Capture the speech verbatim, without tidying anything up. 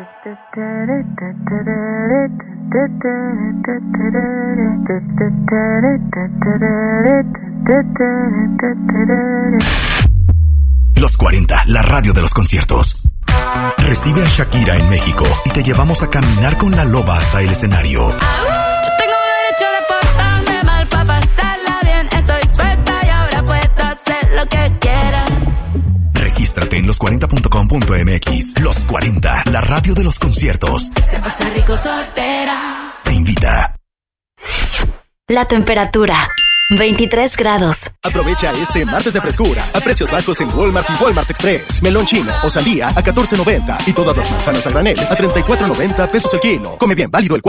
Los cuarenta, la radio de los conciertos. Recibe a Shakira en México y te llevamos a caminar con la loba hasta el escenario. Tengo derecho de portarme mal para pasarla bien. Estoy suelta y ahora puedo hacer lo que quiera. Regístrate en los cuarenta punto com punto m x. Los cuarenta, la radio de los conciertos. Se pasa rico soltera. Te invita. La temperatura. veintitrés grados. Aprovecha este martes de frescura a precios bajos en Walmart y Walmart Express. Melón chino o sandía a catorce noventa y todas las manzanas a granel a treinta y cuatro noventa pesos el kilo. Come bien, válido el